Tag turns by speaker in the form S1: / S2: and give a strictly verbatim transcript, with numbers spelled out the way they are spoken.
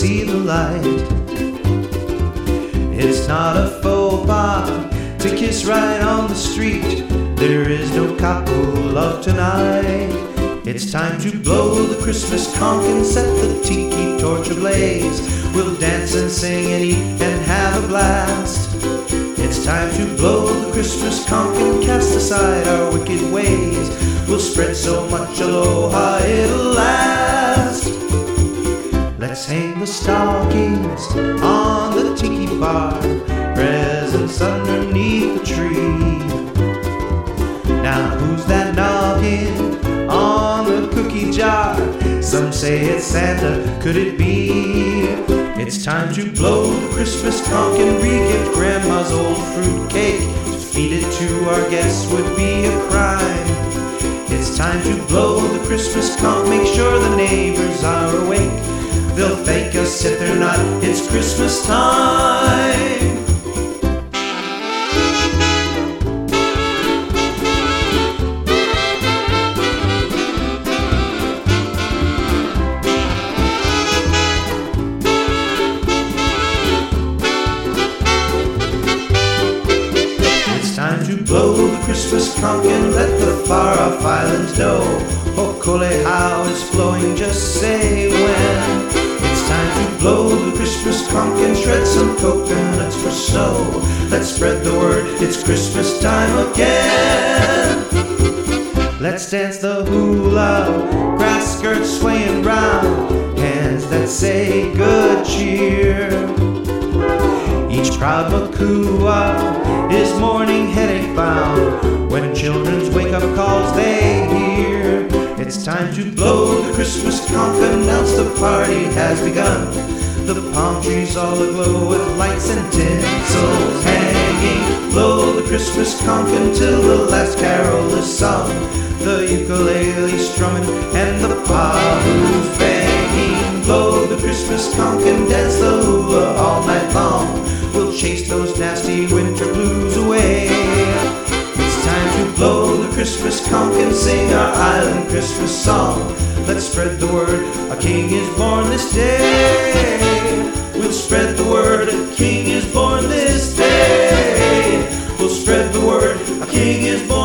S1: see the light. It's not a faux pas to kiss right on the street. There is no cop who'll love tonight. It's time to blow the Christmas conch and set the tiki torch ablaze. We'll dance and sing and eat and have a blast. It's time to blow the Christmas conch and cast aside our wicked ways. We'll spread so much aloha it'll last. Let's hang the stockings on the tiki bar, presents underneath the tree. Now who's that knocking on the cookie jar? Some say it's Santa, could it be? It's time to blow the Christmas conch and re-gift Grandma's old fruit cake. To feed it to our guests would be a crime. It's time to blow the Christmas conch, make sure the neighbors are awake. They'll thank us if they're not, it's Christmas time. Time to blow the Christmas conch and let the far-off islands know Hokole how is flowing, just say when. It's time to blow the Christmas conch and shred some coconuts for snow. Let's spread the word, it's Christmas time again. Let's dance the hula, grass skirts swaying round, hands that say good cheer. Each proud Makua is morning headache bound when children's wake-up calls they hear. It's time to blow the Christmas conch, announce the party has begun. The palm trees all aglow with lights and tinsel hanging. Blow the Christmas conch until the last carol is sung. The ukulele strumming and the pahu's banging. Blow the Christmas conch and dance the hula all night long. We'll chase those nasty winter blues away. It's time to blow the Christmas conch and sing our island Christmas song. Let's spread the word, a king is born this day. We'll spread the word, a king is born this day. We'll spread the word, a king is born